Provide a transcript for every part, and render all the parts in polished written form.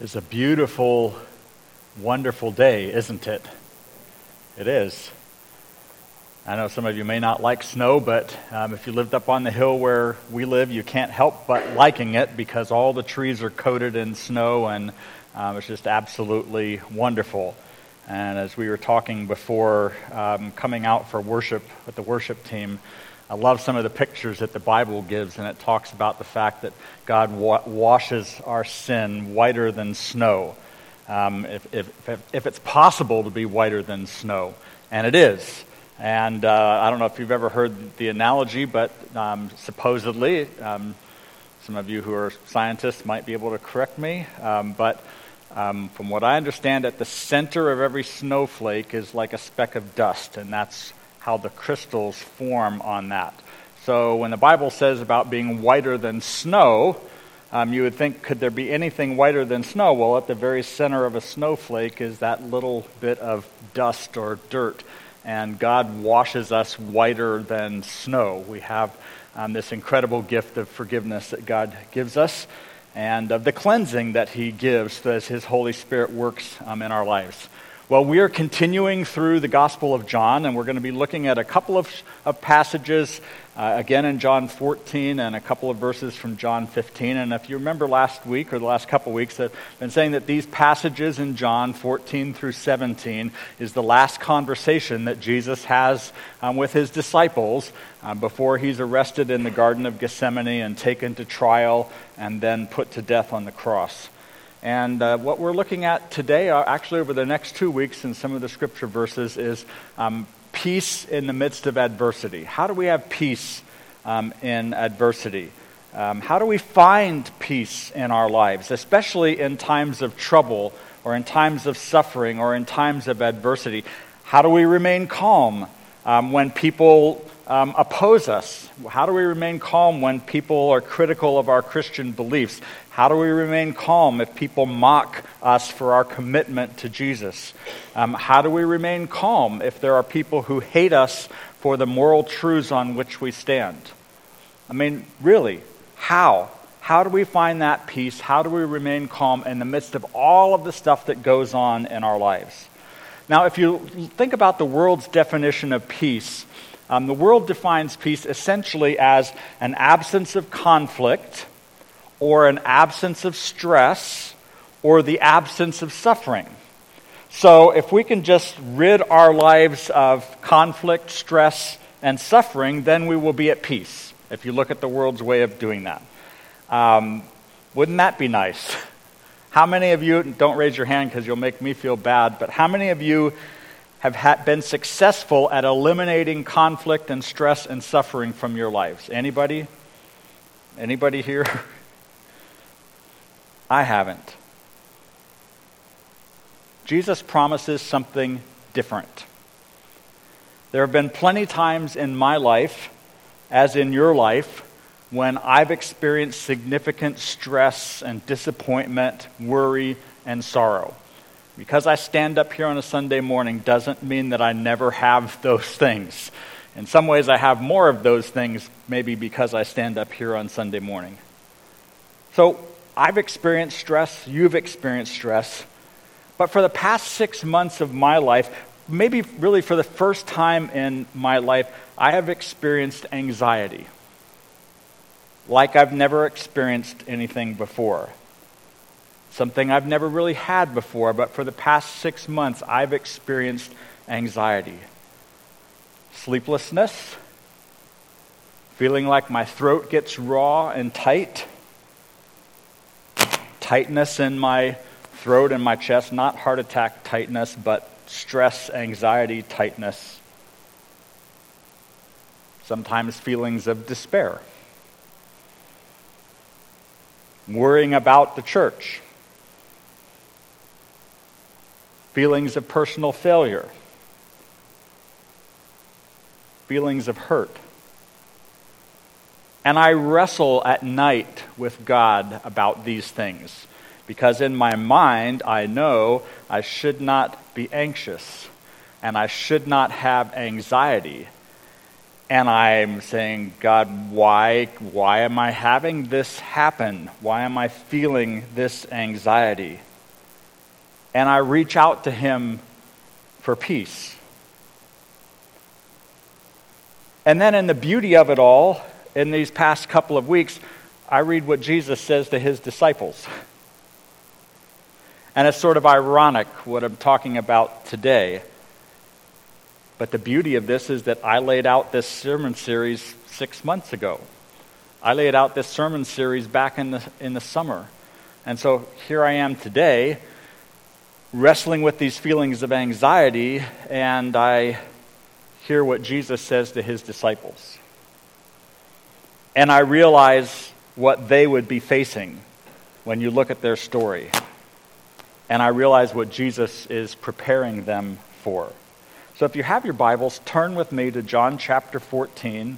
It's a beautiful, wonderful day, isn't it? It is. I know some of you may not like snow, but if you lived up on the hill where we live, you can't help but liking it because all the trees are coated in snow, and it's just absolutely wonderful. And as we were talking before coming out for worship with the worship team, I love some of the pictures that the Bible gives, and it talks about the fact that God washes our sin whiter than snow. If it's possible to be whiter than snow, and it is. And I don't know if you've ever heard the analogy, but supposedly, some of you who are scientists might be able to correct me, but from what I understand, at the center of every snowflake is like a speck of dust, and that's how the crystals form on that. So when the Bible says about being whiter than snow, you would think, could there be anything whiter than snow? Well, at the very center of a snowflake is that little bit of dust or dirt, and God washes us whiter than snow. We have this incredible gift of forgiveness that God gives us, and of the cleansing that He gives as His Holy Spirit works in our lives. Well, we are continuing through the Gospel of John, and we're going to be looking at a couple of passages, again in John 14 and a couple of verses from John 15. And if you remember last week or the last couple of weeks, I've been saying that these passages in John 14 through 17 is the last conversation that Jesus has with His disciples before He's arrested in the Garden of Gethsemane and taken to trial and then put to death on the cross. And what we're looking at today, actually over the next 2 weeks in some of the scripture verses, is peace in the midst of adversity. How do we have peace in adversity? How do we find peace in our lives, especially in times of trouble or in times of suffering or in times of adversity? How do we remain calm when people oppose us? How do we remain calm when people are critical of our Christian beliefs? How do we remain calm if people mock us for our commitment to Jesus? How do we remain calm if there are people who hate us for the moral truths on which we stand? I mean, really, how? How do we find that peace? How do we remain calm in the midst of all of the stuff that goes on in our lives? Now, if you think about the world's definition of peace, the world defines peace essentially as an absence of conflict, or an absence of stress, or the absence of suffering. So if we can just rid our lives of conflict, stress, and suffering, then we will be at peace, if you look at the world's way of doing that. Wouldn't that be nice? How many of you, don't raise your hand because you'll make me feel bad, but how many of you have been successful at eliminating conflict and stress and suffering from your lives? Anybody? Anybody here? I haven't. Jesus promises something different. There have been plenty times in my life, as in your life, when I've experienced significant stress and disappointment, worry, and sorrow. Because I stand up here on a Sunday morning doesn't mean that I never have those things. In some ways, I have more of those things, maybe because I stand up here on Sunday morning. So, I've experienced stress, you've experienced stress, but for the past 6 months of my life, maybe really for the first time in my life, I have experienced anxiety. Like I've never experienced anything before. Something I've never really had before, but for the past 6 months, I've experienced anxiety. Sleeplessness, feeling like my throat gets raw and tight, tightness in my throat and my chest, not heart attack tightness, but stress, anxiety, tightness. Sometimes feelings of despair. Worrying about the church. Feelings of personal failure. Feelings of hurt. And I wrestle at night with God about these things, because in my mind I know I should not be anxious and I should not have anxiety. And I'm saying, God, why am I having this happen? Why am I feeling this anxiety? and I reach out to him for peace. And then in the beauty of it all, in these past couple of weeks, I read what Jesus says to his disciples. And it's sort of ironic what I'm talking about today. But the beauty of this is that I laid out this sermon series 6 months ago. I laid out this sermon series back in the summer. And so here I am today, wrestling with these feelings of anxiety, and I hear what Jesus says to his disciples. And I realize what they would be facing when you look at their story. And I realize what Jesus is preparing them for. So if you have your Bibles, turn with me to John chapter 14.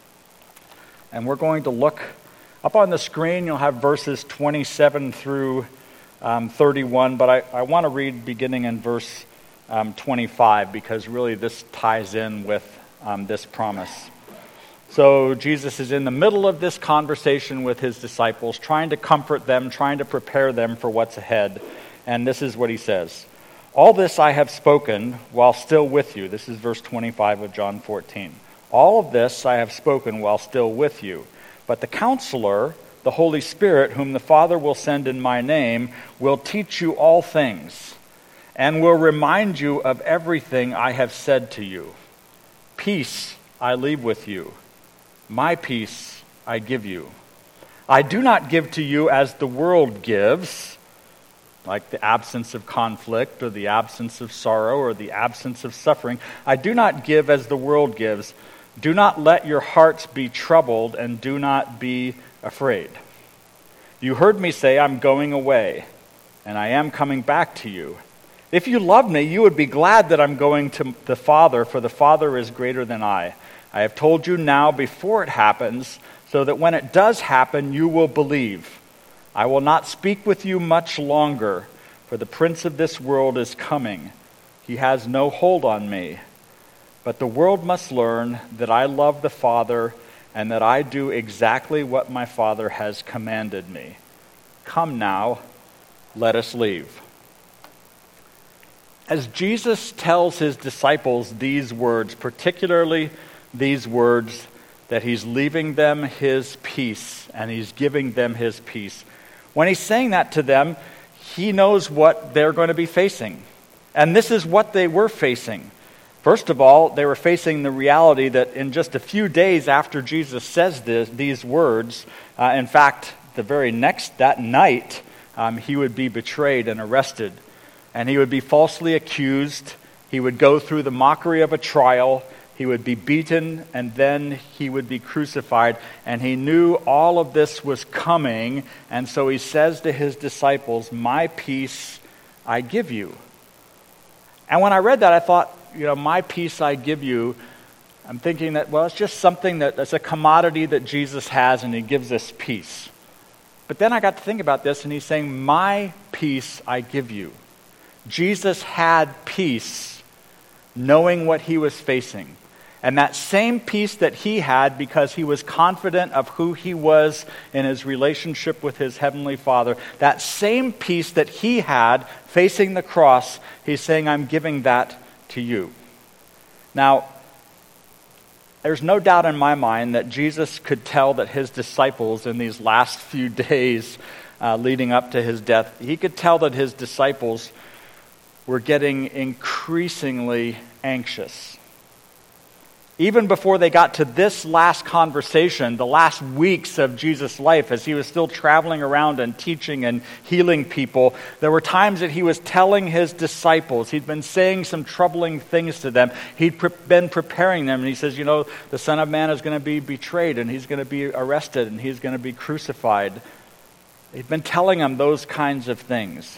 And we're going to look up on the screen. You'll have verses 27 through 31. But I want to read beginning in verse 25, because really this ties in with this promise. So Jesus is in the middle of this conversation with his disciples, trying to comfort them, trying to prepare them for what's ahead. And this is what he says. All this I have spoken while still with you. This is verse 25 of John 14. All of this I have spoken while still with you. But the Counselor, the Holy Spirit, whom the Father will send in my name, will teach you all things, and will remind you of everything I have said to you. Peace I leave with you. My peace I give you. I do not give to you as the world gives, like the absence of conflict or the absence of sorrow or the absence of suffering. I do not give as the world gives. Do not let your hearts be troubled, and do not be afraid. You heard me say, I'm going away, and I am coming back to you. If you loved me, you would be glad that I'm going to the Father, for the Father is greater than I. I have told you now before it happens, so that when it does happen, you will believe. I will not speak with you much longer, for the prince of this world is coming. He has no hold on me. But the world must learn that I love the Father, and that I do exactly what my Father has commanded me. Come now, let us leave. As Jesus tells his disciples these words, particularly these words that he's leaving them his peace and he's giving them his peace, when he's saying that to them, he knows what they're going to be facing. And this is what they were facing. First of all, they were facing the reality that in just a few days after Jesus says these words, in fact, that night, he would be betrayed and arrested. And he would be falsely accused. He would go through the mockery of a trial. He would be beaten, and then he would be crucified. And he knew all of this was coming. And so he says to his disciples, my peace I give you. And when I read that, I thought, my peace I give you. I'm thinking that, it's just something that's a commodity that Jesus has, and he gives us peace. But then I got to think about this, and he's saying, my peace I give you. Jesus had peace knowing what he was facing. And that same peace that he had because he was confident of who he was in his relationship with his heavenly Father, that same peace that he had facing the cross, he's saying, I'm giving that to you. Now, there's no doubt in my mind that Jesus could tell that his disciples in these last few days leading up to his death, he could tell that his disciples were getting increasingly anxious. Even before they got to this last conversation, the last weeks of Jesus' life, as he was still traveling around and teaching and healing people, there were times that he was telling his disciples, he'd been saying some troubling things to them, he'd been preparing them, and he says, the Son of Man is going to be betrayed, and he's going to be arrested, and he's going to be crucified. He'd been telling them those kinds of things.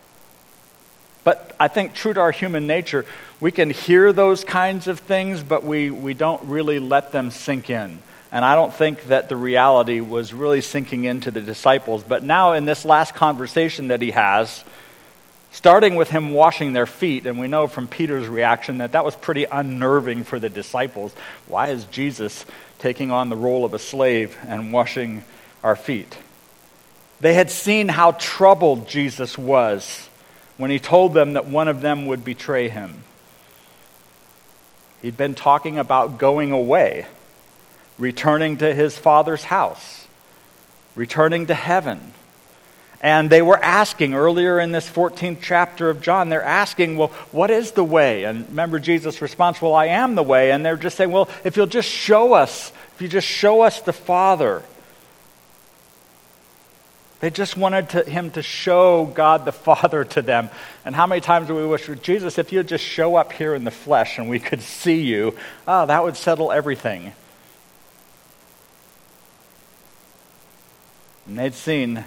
But I think true to our human nature, we can hear those kinds of things, but we don't really let them sink in. And I don't think that the reality was really sinking into the disciples. But now in this last conversation that he has, starting with him washing their feet, and we know from Peter's reaction that was pretty unnerving for the disciples. Why is Jesus taking on the role of a slave and washing our feet? They had seen how troubled Jesus was when he told them that one of them would betray him. He'd been talking about going away, returning to his Father's house, returning to heaven. And they were asking earlier in this 14th chapter of John, they're asking, well, what is the way? And remember Jesus' response, well, I am the way. And they're just saying, well, if you'll just show us, if you just show us the Father. They just wanted him to show God the Father to them. And how many times do we wish, Jesus, if you'd just show up here in the flesh and we could see you, that would settle everything. And they'd seen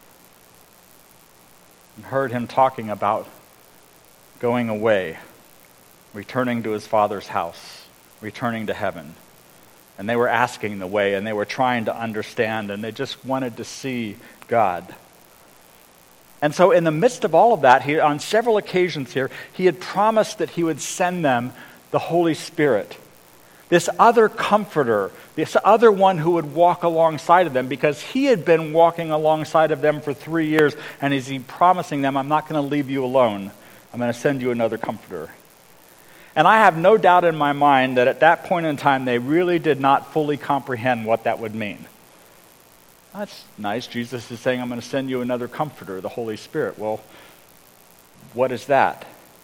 and heard him talking about going away, returning to his Father's house, returning to heaven. And they were asking the way, and they were trying to understand, and they just wanted to see God. And so in the midst of all of that, on several occasions here, he had promised that he would send them the Holy Spirit, this other comforter, this other one who would walk alongside of them, because he had been walking alongside of them for 3 years, and he's promising them, I'm not going to leave you alone. I'm going to send you another comforter. And I have no doubt in my mind that at that point in time, they really did not fully comprehend what that would mean. That's nice. Jesus is saying, I'm going to send you another comforter, the Holy Spirit. Well, what is that?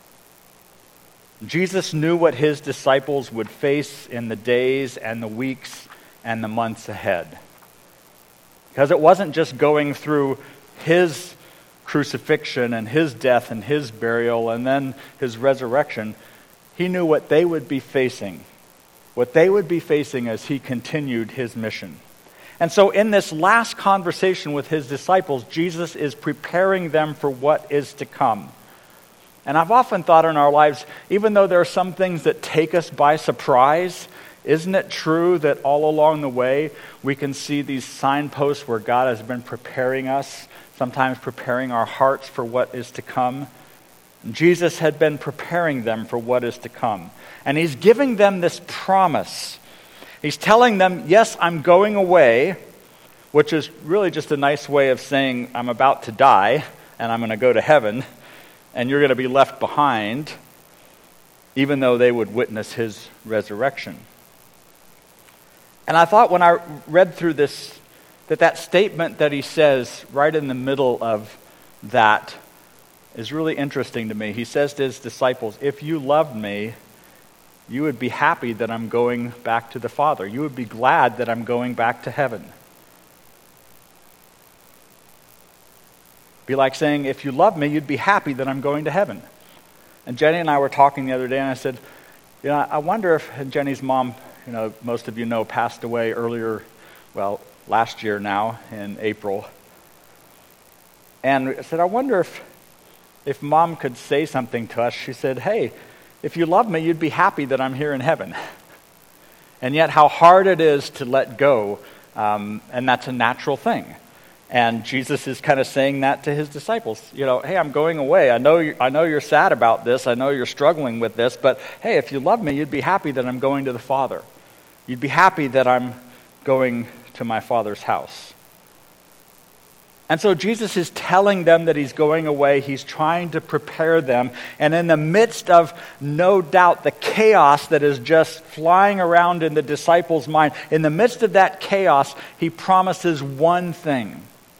Jesus knew what his disciples would face in the days and the weeks and the months ahead. Because it wasn't just going through his crucifixion and his death and his burial and then his resurrection. He knew what they would be facing as he continued his mission. And so in this last conversation with his disciples, Jesus is preparing them for what is to come. And I've often thought in our lives, even though there are some things that take us by surprise, isn't it true that all along the way we can see these signposts where God has been preparing us, sometimes preparing our hearts for what is to come? Jesus had been preparing them for what is to come. And he's giving them this promise. He's telling them, yes, I'm going away, which is really just a nice way of saying I'm about to die and I'm going to go to heaven and you're going to be left behind, even though they would witness his resurrection. And I thought when I read through this, that statement that he says right in the middle of that is really interesting to me. He says to his disciples, if you loved me, you would be happy that I'm going back to the Father. You would be glad that I'm going back to heaven. Be like saying, if you love me, you'd be happy that I'm going to heaven. And Jenny and I were talking the other day, and I said, I wonder if, and Jenny's mom, most of you know, passed away last year now in April. And I said, I wonder if Mom could say something to us. She said, hey, if you love me, you'd be happy that I'm here in heaven. And yet how hard it is to let go, and that's a natural thing. And Jesus is kind of saying that to his disciples. Hey, I'm going away. I know you're sad about this. I know you're struggling with this. But hey, if you love me, you'd be happy that I'm going to the Father. You'd be happy that I'm going to my Father's house. And so Jesus is telling them that he's going away. He's trying to prepare them. And in the midst of, no doubt, the chaos that is just flying around in the disciples' mind, in the midst of that chaos, he promises one thing: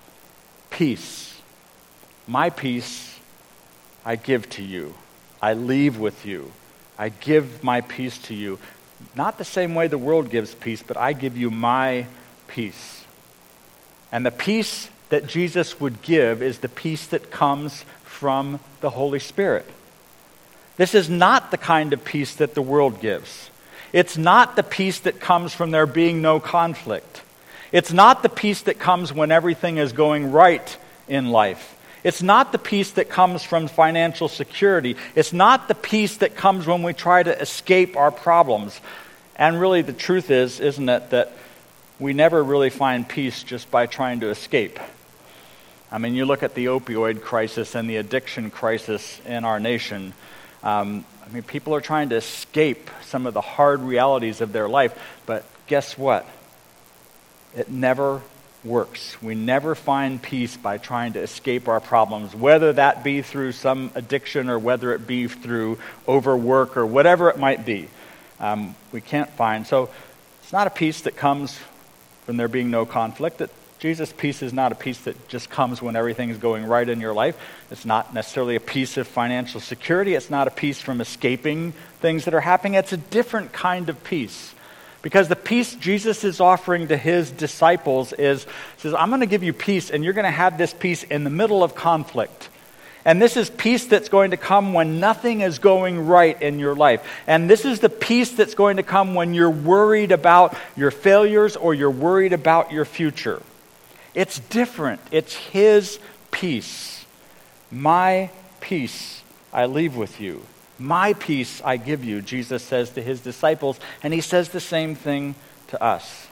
peace. My peace I give to you. I leave with you. I give my peace to you. Not the same way the world gives peace, but I give you my peace. And the peace that Jesus would give is the peace that comes from the Holy Spirit. This is not the kind of peace that the world gives. It's not the peace that comes from there being no conflict. It's not the peace that comes when everything is going right in life. It's not the peace that comes from financial security. It's not the peace that comes when we try to escape our problems. And really the truth is, isn't it, that we never really find peace just by trying to escape. I mean, you look at the opioid crisis and the addiction crisis in our nation. People are trying to escape some of the hard realities of their life. But guess what? It never works. We never find peace by trying to escape our problems, whether that be through some addiction or whether it be through overwork or whatever it might be. We can't find. So it's not a peace that comes from there being no conflict. Jesus' peace is not a peace that just comes when everything is going right in your life. It's not necessarily a peace of financial security. It's not a peace from escaping things that are happening. It's a different kind of peace. Because the peace Jesus is offering to his disciples says, I'm going to give you peace, and you're going to have this peace in the middle of conflict. And this is peace that's going to come when nothing is going right in your life. And this is the peace that's going to come when you're worried about your failures or you're worried about your future. It's different. It's his peace. My peace I leave with you. My peace I give you, Jesus says to his disciples, and he says the same thing to us.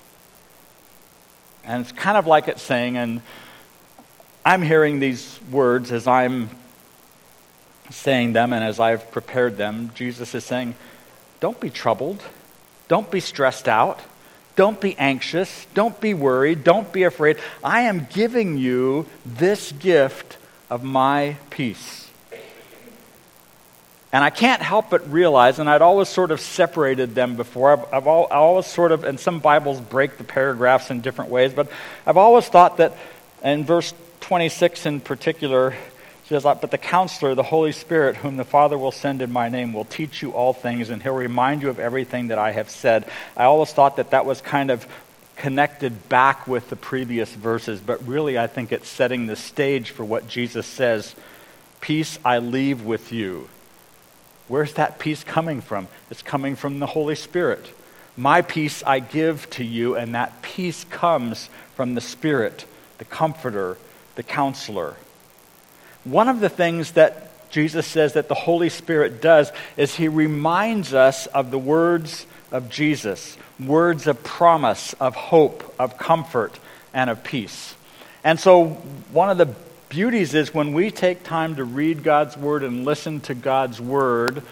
And it's kind of like it's saying, and I'm hearing these words as I'm saying them and as I've prepared them, Jesus is saying, don't be troubled, don't be stressed out, don't be anxious, don't be worried, don't be afraid. I am giving you this gift of my peace. And I can't help but realize, and I'd always sort of separated them before, I've always sort of, and some Bibles break the paragraphs in different ways, but I've always thought that, in verse 26 in particular, it says, but the Counselor, the Holy Spirit, whom the Father will send in my name, will teach you all things, and he'll remind you of everything that I have said. I always thought that that was kind of connected back with the previous verses, but really I think it's setting the stage for what Jesus says, peace I leave with you. Where's that peace coming from? It's coming from the Holy Spirit. My peace I give to you, and that peace comes from the Spirit, the Comforter, the Counselor. One of the things that Jesus says that the Holy Spirit does is he reminds us of the words of Jesus, words of promise, of hope, of comfort, and of peace. And so one of the beauties is when we take time to read God's Word and listen to God's Word,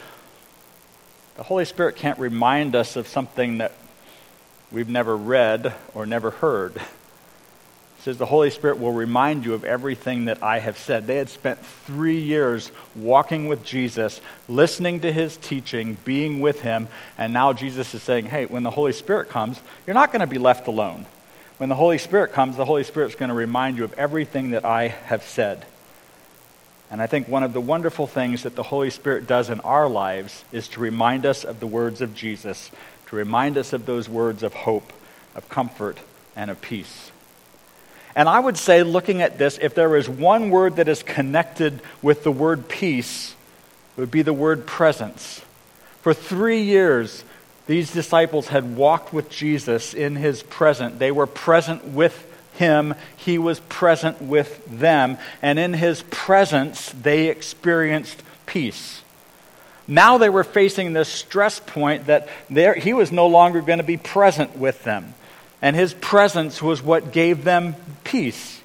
the Holy Spirit can't remind us of something that we've never read or never heard. It says the Holy Spirit will remind you of everything that I have said. They had spent 3 years walking with Jesus, listening to his teaching, being with him, and now Jesus is saying, hey, when the Holy Spirit comes, you're not going to be left alone. When the Holy Spirit comes, the Holy Spirit's going to remind you of everything that I have said. And I think one of the wonderful things that the Holy Spirit does in our lives is to remind us of the words of Jesus, to remind us of those words of hope, of comfort, and of peace. And I would say, looking at this, if there is one word that is connected with the word peace, it would be the word presence. For 3 years, these disciples had walked with Jesus in his presence. They were present with him. He was present with them. And in his presence, they experienced peace. Now they were facing this stress point that he was no longer going to be present with them. And his presence was what gave them peace.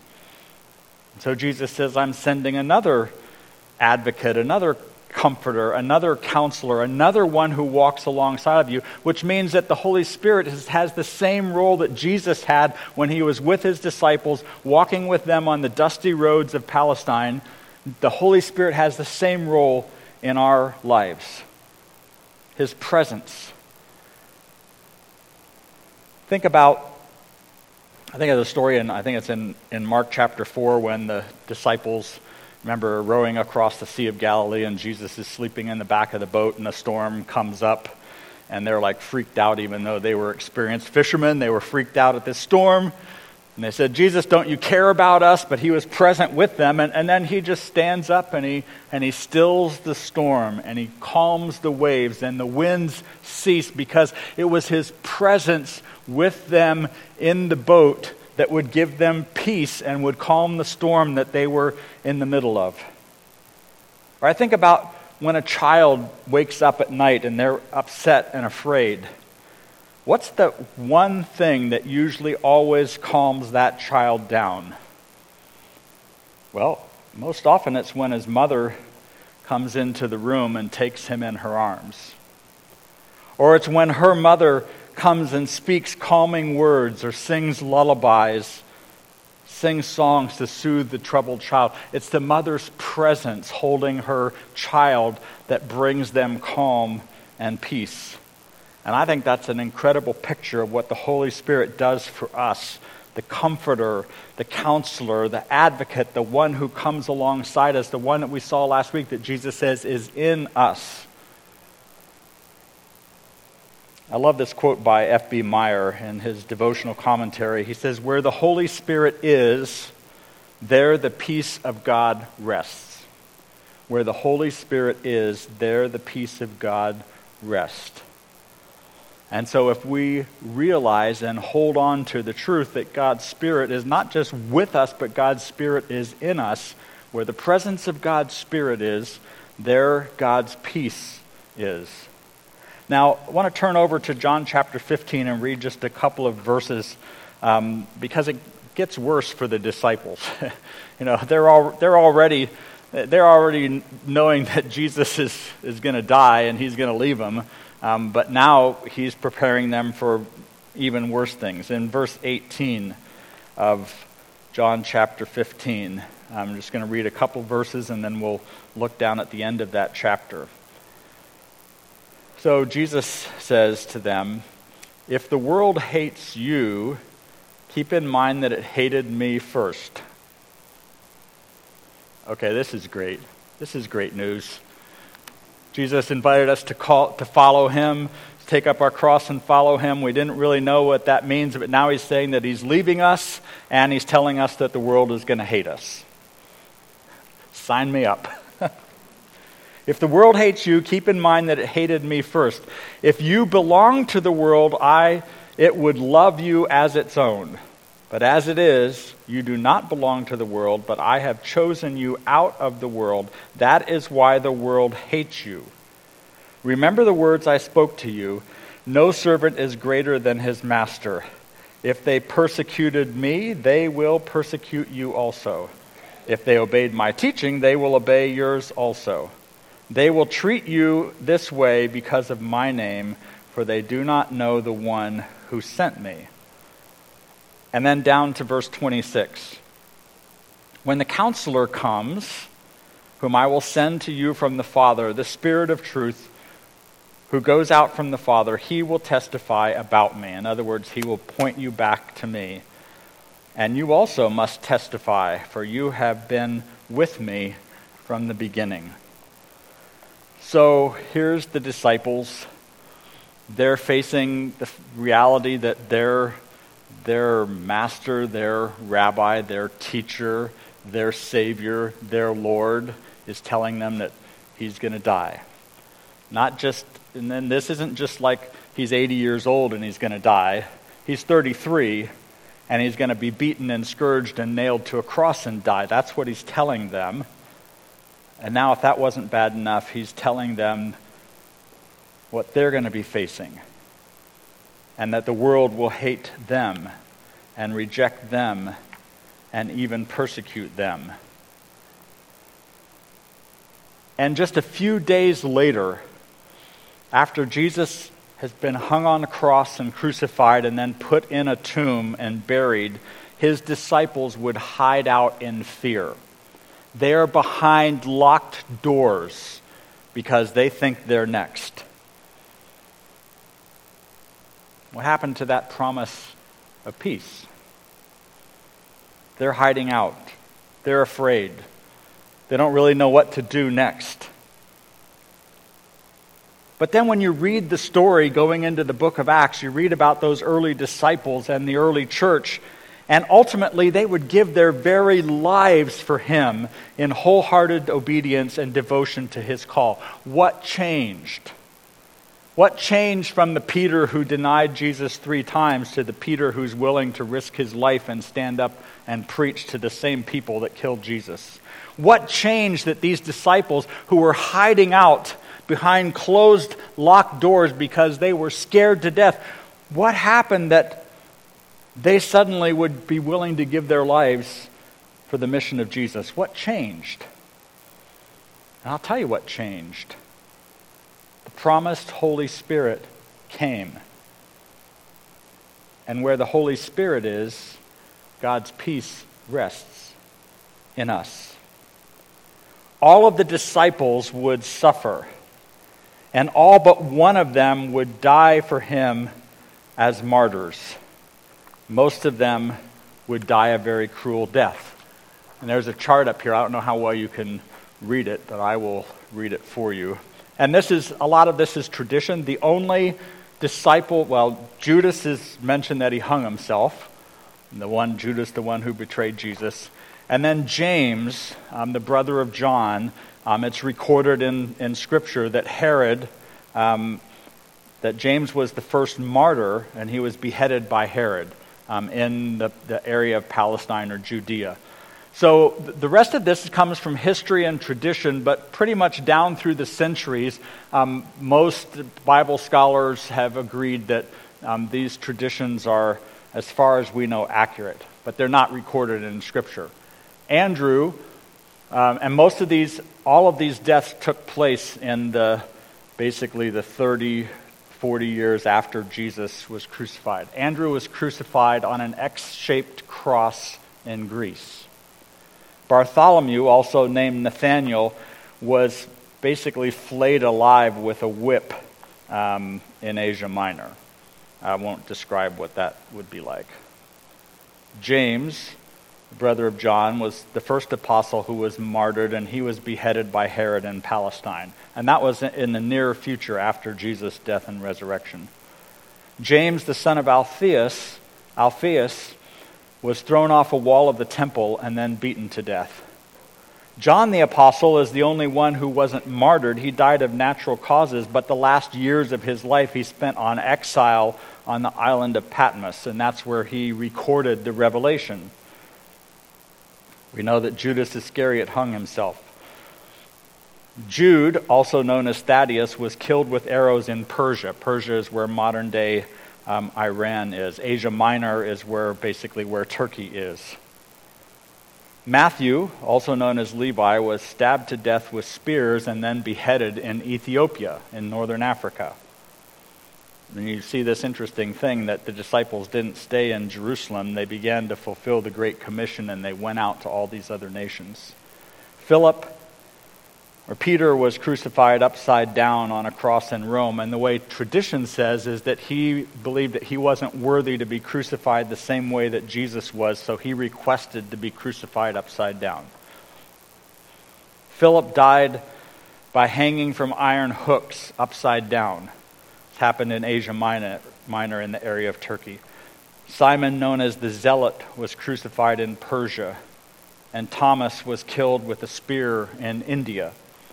So Jesus says, I'm sending another advocate, another comforter, another counselor, another one who walks alongside of you, which means that the Holy Spirit has the same role that Jesus had when he was with his disciples, walking with them on the dusty roads of Palestine. The Holy Spirit has the same role in our lives. His presence. Think of the story, and I think it's in Mark chapter 4 when the disciples, remember, rowing across the Sea of Galilee, and Jesus is sleeping in the back of the boat, and a storm comes up, and they're like freaked out, even though they were experienced fishermen. They were freaked out at this storm, and they said, Jesus, don't you care about us? But he was present with them, and then he just stands up, and he stills the storm, and he calms the waves, and the winds cease, because it was his presence with them in the boat that would give them peace and would calm the storm that they were in the middle of. Or I think about when a child wakes up at night and they're upset and afraid. What's the one thing that usually always calms that child down? Well, most often it's when his mother comes into the room and takes him in her arms. Or it's when her mother comes and speaks calming words or sings lullabies sing songs to soothe the troubled child. It's the mother's presence holding her child that brings them calm and peace. And I think that's an incredible picture of what the Holy Spirit does for us. The comforter, the counselor, the advocate, the one who comes alongside us, the one that we saw last week that Jesus says is in us. I love this quote by F.B. Meyer in his devotional commentary. He says, "Where the Holy Spirit is, there the peace of God rests." Where the Holy Spirit is, there the peace of God rests. And so if we realize and hold on to the truth that God's Spirit is not just with us, but God's Spirit is in us, where the presence of God's Spirit is, there God's peace is. Now, I want to turn over to John chapter 15 and read just a couple of verses because it gets worse for the disciples. They're already knowing that Jesus is going to die and he's going to leave them. But now he's preparing them for even worse things. In verse 18 of John chapter 15, I'm just going to read a couple verses and then we'll look down at the end of that chapter. So Jesus says to them, "If the world hates you, keep in mind that it hated me first." Okay, this is great. This is great news. Jesus invited us to follow him, to take up our cross and follow him. We didn't really know what that means, but now he's saying that he's leaving us, and he's telling us that the world is going to hate us. Sign me up. "If the world hates you, keep in mind that it hated me first. If you belong to the world, it would love you as its own. But as it is, you do not belong to the world, but I have chosen you out of the world. That is why the world hates you. Remember the words I spoke to you. No servant is greater than his master. If they persecuted me, they will persecute you also. If they obeyed my teaching, they will obey yours also. They will treat you this way because of my name, for they do not know the one who sent me." And then down to verse 26. "When the counselor comes, whom I will send to you from the Father, the Spirit of truth, who goes out from the Father, he will testify about me." In other words, he will point you back to me. "And you also must testify, for you have been with me from the beginning." So here's the disciples. They're facing the reality that their master, their rabbi, their teacher, their Savior, their Lord is telling them that he's going to die. And then this isn't just like he's 80 years old and he's going to die. He's 33 and he's going to be beaten and scourged and nailed to a cross and die. That's what he's telling them. And now if that wasn't bad enough, he's telling them what they're going to be facing. And that the world will hate them and reject them and even persecute them. And just a few days later, after Jesus has been hung on a cross and crucified and then put in a tomb and buried, his disciples would hide out in fear. They are behind locked doors because they think they're next. What happened to that promise of peace? They're hiding out. They're afraid. They don't really know what to do next. But then when you read the story going into the book of Acts, you read about those early disciples and the early church, and ultimately they would give their very lives for him in wholehearted obedience and devotion to his call. What changed? What changed from the Peter who denied Jesus 3 times to the Peter who's willing to risk his life and stand up and preach to the same people that killed Jesus? What changed that these disciples who were hiding out behind closed, locked doors because they were scared to death, what happened that they suddenly would be willing to give their lives for the mission of Jesus? What changed? And I'll tell you what changed. The promised Holy Spirit came. And where the Holy Spirit is, God's peace rests in us. All of the disciples would suffer, and all but one of them would die for him as martyrs. Most of them would die a very cruel death. And there's a chart up here. I don't know how well you can read it, but I will read it for you. And a lot of this is tradition. The only disciple, Judas is mentioned that he hung himself. Judas, the one who betrayed Jesus. And then James, the brother of John, it's recorded in Scripture that that James was the first martyr, and he was beheaded by Herod in the area of Palestine or Judea. So the rest of this comes from history and tradition, but pretty much down through the centuries, most Bible scholars have agreed that these traditions are, as far as we know, accurate, but they're not recorded in Scripture. Andrew, and all of these deaths took place in basically the 30, 40 years after Jesus was crucified. Andrew was crucified on an X-shaped cross in Greece. Bartholomew, also named Nathaniel, was basically flayed alive with a whip in Asia Minor. I won't describe what that would be like. James, the brother of John, was the first apostle who was martyred, and he was beheaded by Herod in Palestine. And that was in the near future after Jesus' death and resurrection. James, the son of Alphaeus, was thrown off a wall of the temple and then beaten to death. John the apostle is the only one who wasn't martyred. He died of natural causes, but the last years of his life he spent on exile on the island of Patmos, and that's where he recorded the revelation. We know that Judas Iscariot hung himself. Jude, also known as Thaddeus, was killed with arrows in Persia. Persia is where modern-day Iran is. Asia Minor is where Turkey is. Matthew, also known as Levi, was stabbed to death with spears and then beheaded in Ethiopia in northern Africa. And you see this interesting thing that the disciples didn't stay in Jerusalem. They began to fulfill the Great Commission, and they went out to all these other nations. Peter was crucified upside down on a cross in Rome, and the way tradition says is that he believed that he wasn't worthy to be crucified the same way that Jesus was, so he requested to be crucified upside down. Philip died by hanging from iron hooks upside down. It happened in Asia Minor in the area of Turkey. Simon, known as the Zealot, was crucified in Persia, and Thomas was killed with a spear in India.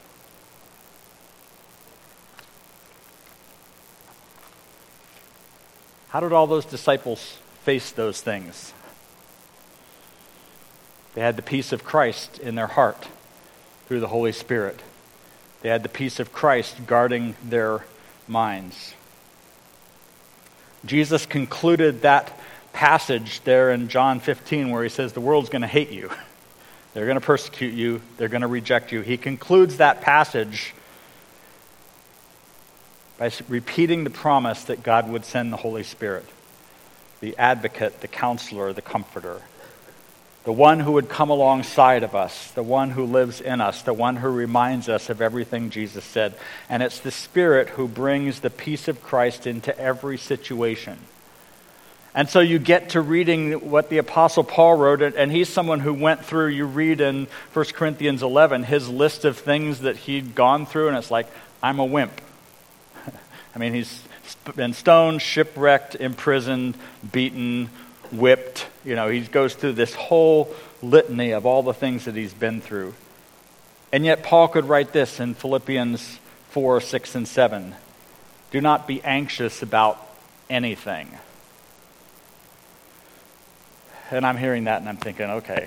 How did all those disciples face those things? They had the peace of Christ in their heart through the Holy Spirit. They had the peace of Christ guarding their minds. Jesus concluded that passage there in John 15 where he says the world's going to hate you. They're going to persecute you. They're going to reject you. He concludes that passage by repeating the promise that God would send the Holy Spirit, the advocate, the counselor, the comforter, the one who would come alongside of us, the one who lives in us, the one who reminds us of everything Jesus said. And it's the Spirit who brings the peace of Christ into every situation. And so you get to reading what the Apostle Paul wrote, and he's someone who went through, you read in 1 Corinthians 11, his list of things that he'd gone through, and it's like, I'm a wimp. I mean, he's been stoned, shipwrecked, imprisoned, beaten, whipped. He goes through this whole litany of all the things that he's been through. And yet Paul could write this in Philippians 4, 6, and 7. Do not be anxious about anything. And I'm hearing that and I'm thinking, okay,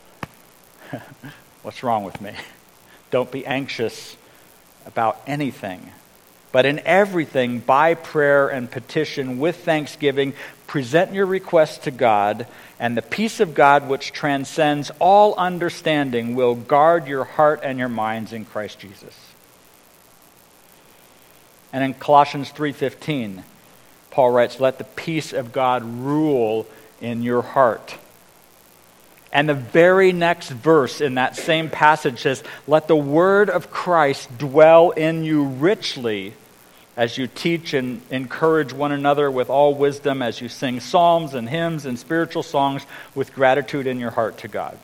what's wrong with me? Don't be anxious about anything. But in everything, by prayer and petition, with thanksgiving, present your requests to God, and the peace of God, which transcends all understanding, will guard your heart and your minds in Christ Jesus. And in Colossians 3:15, Paul writes, let the peace of God rule in your heart. And the very next verse in that same passage says, let the word of Christ dwell in you richly as you teach and encourage one another with all wisdom, as you sing psalms and hymns and spiritual songs with gratitude in your heart to God.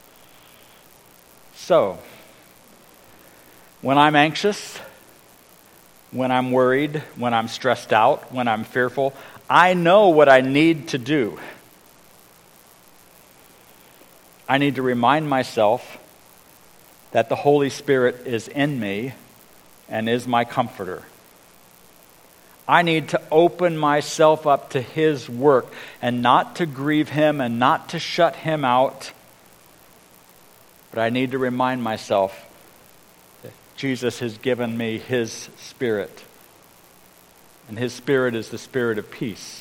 So, when I'm anxious, when I'm worried, when I'm stressed out, when I'm fearful, I know what I need to do. I need to remind myself that the Holy Spirit is in me and is my comforter. I need to open myself up to His work and not to grieve Him and not to shut Him out. But I need to remind myself that Jesus has given me His Spirit. And His Spirit is the Spirit of peace.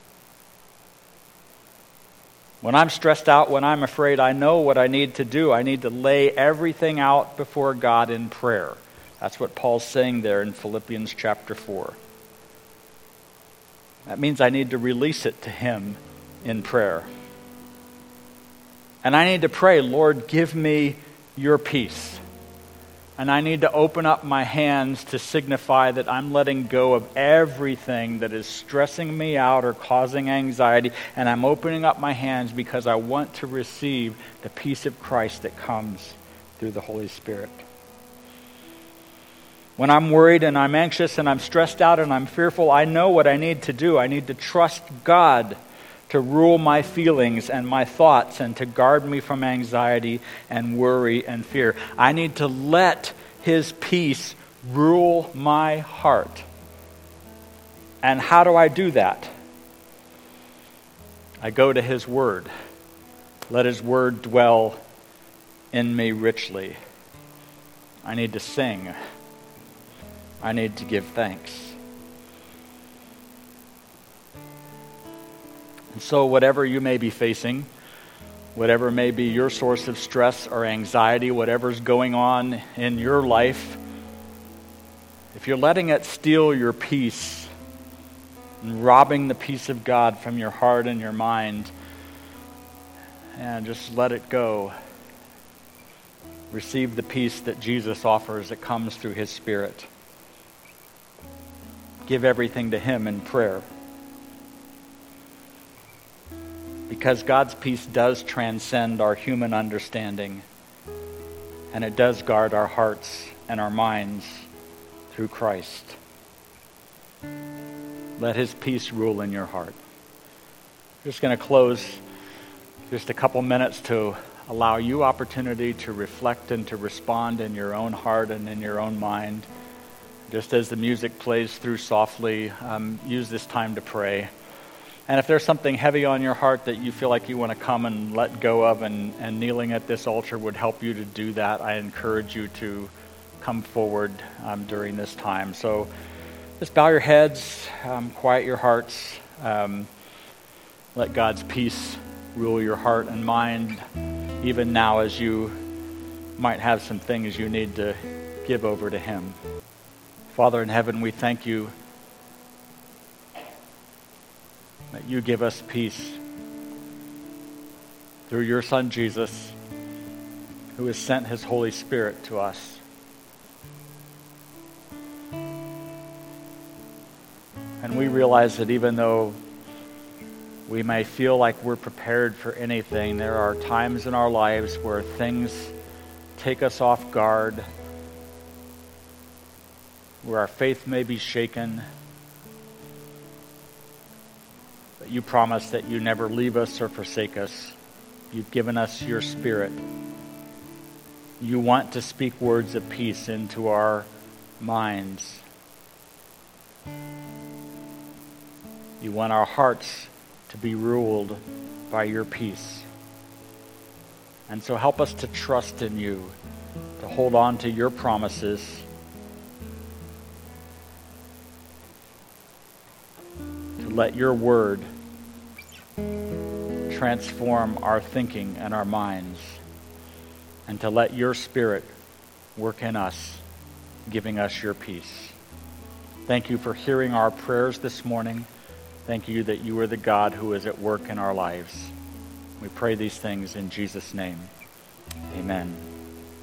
When I'm stressed out, when I'm afraid, I know what I need to do. I need to lay everything out before God in prayer. That's what Paul's saying there in Philippians chapter 4. That means I need to release it to Him in prayer. And I need to pray, Lord, give me your peace. And I need to open up my hands to signify that I'm letting go of everything that is stressing me out or causing anxiety. And I'm opening up my hands because I want to receive the peace of Christ that comes through the Holy Spirit. When I'm worried and I'm anxious and I'm stressed out and I'm fearful, I know what I need to do. I need to trust God to rule my feelings and my thoughts and to guard me from anxiety and worry and fear. I need to let His peace rule my heart. And how do I do that? I go to His Word. Let His Word dwell in me richly. I need to sing. I need to give thanks. And so whatever you may be facing, whatever may be your source of stress or anxiety, whatever's going on in your life, if you're letting it steal your peace and robbing the peace of God from your heart and your mind, and just let it go. Receive the peace that Jesus offers that comes through His Spirit. Give everything to Him in prayer. Because God's peace does transcend our human understanding, and it does guard our hearts and our minds through Christ. Let His peace rule in your heart. I'm just going to close just a couple minutes to allow you opportunity to reflect and to respond in your own heart and in your own mind. Just as the music plays through softly, use this time to pray. And if there's something heavy on your heart that you feel like you want to come and let go of, and kneeling at this altar would help you to do that, I encourage you to come forward during this time. So just bow your heads, quiet your hearts, let God's peace rule your heart and mind, even now as you might have some things you need to give over to Him. Father in heaven, we thank you that you give us peace through your Son Jesus, who has sent His Holy Spirit to us. And we realize that even though we may feel like we're prepared for anything, there are times in our lives where things take us off guard, where our faith may be shaken. But you promise that you never leave us or forsake us. You've given us your Spirit. You want to speak words of peace into our minds. You want our hearts to be ruled by your peace. And so help us to trust in you, to hold on to your promises, to let your word transform our thinking and our minds, and to let your Spirit work in us, giving us your peace. Thank you for hearing our prayers this morning. Thank you that you are the God who is at work in our lives. We pray these things in Jesus' name. Amen.